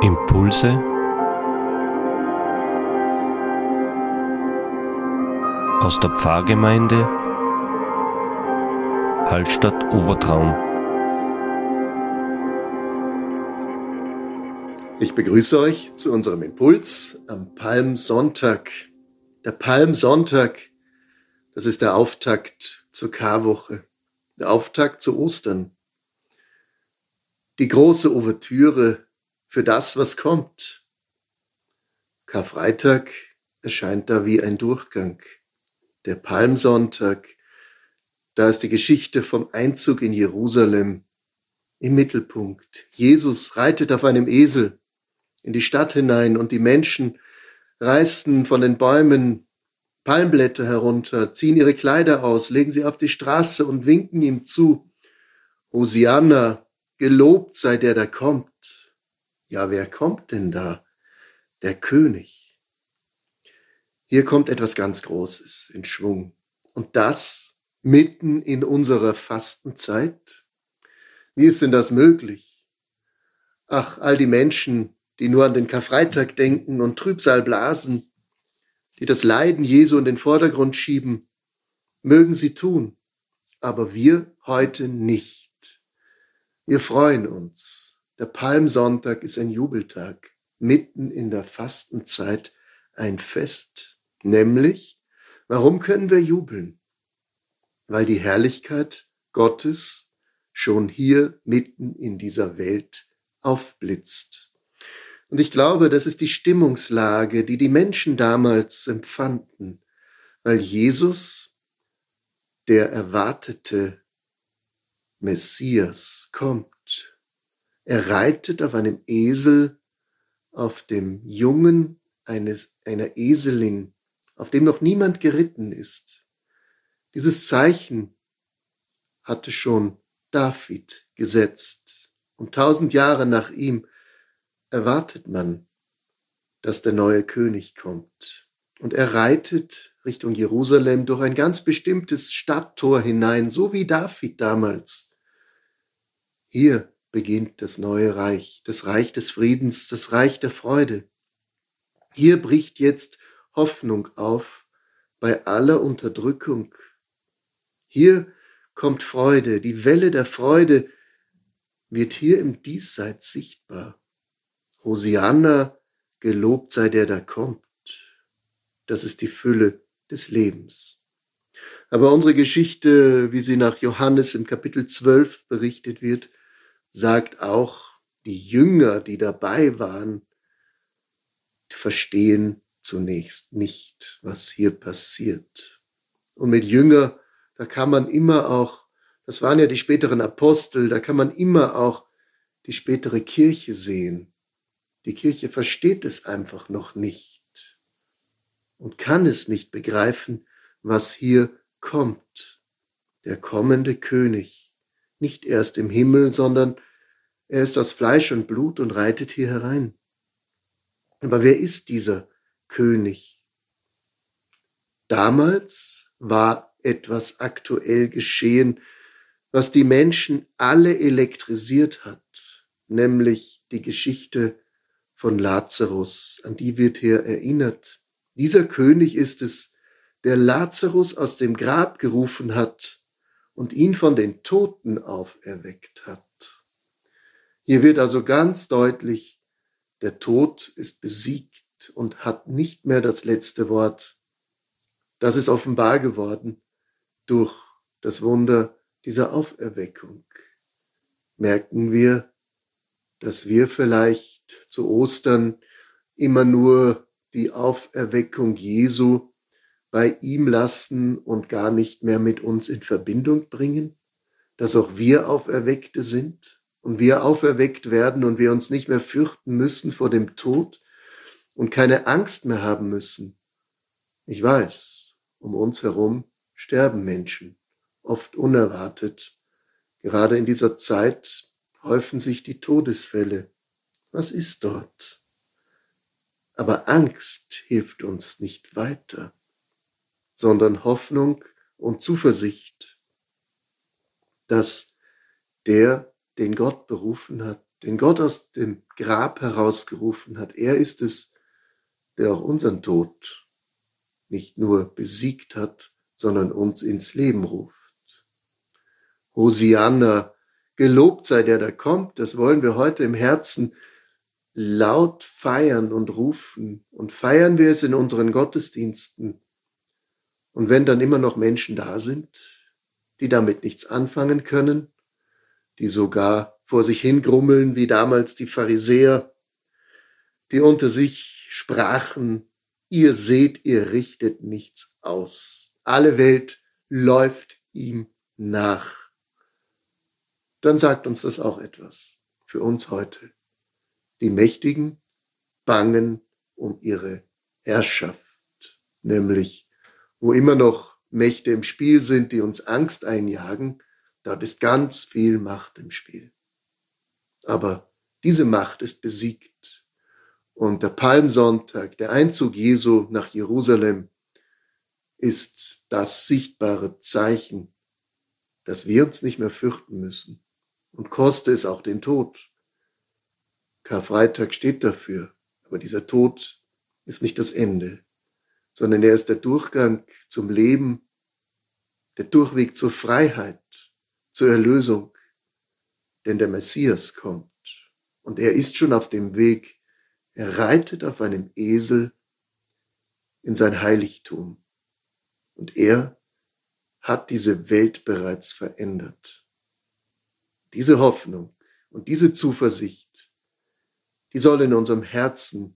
Impulse aus der Pfarrgemeinde Hallstatt Obertraum. Ich begrüße euch zu unserem Impuls am Palmsonntag. Der Palmsonntag, das ist der Auftakt zur Karwoche, der Auftakt zu Ostern. Die große Ouvertüre für das, was kommt. Karfreitag erscheint da wie ein Durchgang. Der Palmsonntag, da ist die Geschichte vom Einzug in Jerusalem im Mittelpunkt. Jesus reitet auf einem Esel in die Stadt hinein und die Menschen reißen von den Bäumen Palmblätter herunter, ziehen ihre Kleider aus, legen sie auf die Straße und winken ihm zu. Hosianna, gelobt sei der, der kommt. Ja, wer kommt denn da? Der König. Hier kommt etwas ganz Großes in Schwung. Und das mitten in unserer Fastenzeit? Wie ist denn das möglich? Ach, all die Menschen, die nur an den Karfreitag denken und Trübsal blasen, die das Leiden Jesu in den Vordergrund schieben, mögen sie tun, aber wir heute nicht. Wir freuen uns. Der Palmsonntag ist ein Jubeltag, mitten in der Fastenzeit ein Fest. Nämlich, warum können wir jubeln? Weil die Herrlichkeit Gottes schon hier mitten in dieser Welt aufblitzt. Und ich glaube, das ist die Stimmungslage, die die Menschen damals empfanden, weil Jesus, der erwartete Messias, kommt. Er reitet auf einem Esel, auf dem Jungen einer Eselin, auf dem noch niemand geritten ist. Dieses Zeichen hatte schon David gesetzt. Und 1000 Jahre nach ihm erwartet man, dass der neue König kommt. Und er reitet Richtung Jerusalem durch ein ganz bestimmtes Stadttor hinein, so wie David damals. Hier beginnt das neue Reich, das Reich des Friedens, das Reich der Freude. Hier bricht jetzt Hoffnung auf bei aller Unterdrückung. Hier kommt Freude, die Welle der Freude wird hier im Diesseits sichtbar. Hosianna, gelobt sei der, der kommt. Das ist die Fülle des Lebens. Aber unsere Geschichte, wie sie nach Johannes im Kapitel 12 berichtet wird, sagt auch, die Jünger, die dabei waren, verstehen zunächst nicht, was hier passiert. Und mit Jünger, da kann man immer auch, das waren ja die späteren Apostel, da kann man immer auch die spätere Kirche sehen. Die Kirche versteht es einfach noch nicht und kann es nicht begreifen, was hier kommt. Der kommende König, nicht erst im Himmel, sondern er ist aus Fleisch und Blut und reitet hier herein. Aber wer ist dieser König? Damals war etwas aktuell geschehen, was die Menschen alle elektrisiert hat, nämlich die Geschichte von Lazarus, an die wird hier erinnert. Dieser König ist es, der Lazarus aus dem Grab gerufen hat und ihn von den Toten auferweckt hat. Hier wird also ganz deutlich, der Tod ist besiegt und hat nicht mehr das letzte Wort. Das ist offenbar geworden durch das Wunder dieser Auferweckung. Merken wir, dass wir vielleicht zu Ostern immer nur die Auferweckung Jesu bei ihm lassen und gar nicht mehr mit uns in Verbindung bringen, dass auch wir Auferweckte sind und wir auferweckt werden und wir uns nicht mehr fürchten müssen vor dem Tod und keine Angst mehr haben müssen. Ich weiß, um uns herum sterben Menschen, oft unerwartet. Gerade in dieser Zeit häufen sich die Todesfälle. Was ist dort? Aber Angst hilft uns nicht weiter, sondern Hoffnung und Zuversicht, dass der, den Gott berufen hat, den Gott aus dem Grab herausgerufen hat. Er ist es, der auch unseren Tod nicht nur besiegt hat, sondern uns ins Leben ruft. Hosianna, gelobt sei der, der kommt, das wollen wir heute im Herzen laut feiern und rufen. Und feiern wir es in unseren Gottesdiensten. Und wenn dann immer noch Menschen da sind, die damit nichts anfangen können, die sogar vor sich hingrummeln, wie damals die Pharisäer, die unter sich sprachen, ihr seht, ihr richtet nichts aus. Alle Welt läuft ihm nach. Dann sagt uns das auch etwas für uns heute. Die Mächtigen bangen um ihre Herrschaft, nämlich wo immer noch Mächte im Spiel sind, die uns Angst einjagen, dort ist ganz viel Macht im Spiel. Aber diese Macht ist besiegt. Und der Palmsonntag, der Einzug Jesu nach Jerusalem, ist das sichtbare Zeichen, dass wir uns nicht mehr fürchten müssen. Und koste es auch den Tod. Karfreitag steht dafür, aber dieser Tod ist nicht das Ende, sondern er ist der Durchgang zum Leben, der Durchweg zur Freiheit, zur Erlösung. Denn der Messias kommt und er ist schon auf dem Weg. Er reitet auf einem Esel in sein Heiligtum und er hat diese Welt bereits verändert. Diese Hoffnung und diese Zuversicht, die soll in unserem Herzen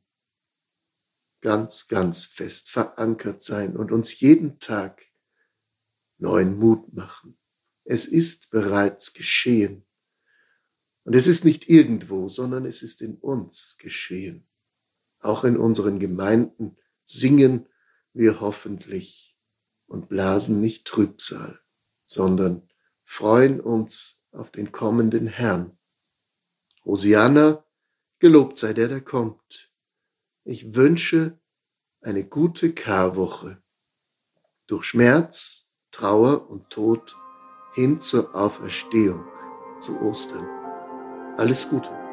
ganz, ganz fest verankert sein und uns jeden Tag neuen Mut machen. Es ist bereits geschehen. Und es ist nicht irgendwo, sondern es ist in uns geschehen. Auch in unseren Gemeinden singen wir hoffentlich und blasen nicht Trübsal, sondern freuen uns auf den kommenden Herrn. Hosianna, gelobt sei der, der kommt. Ich wünsche eine gute Karwoche durch Schmerz, Trauer und Tod hin zur Auferstehung, zu Ostern. Alles Gute.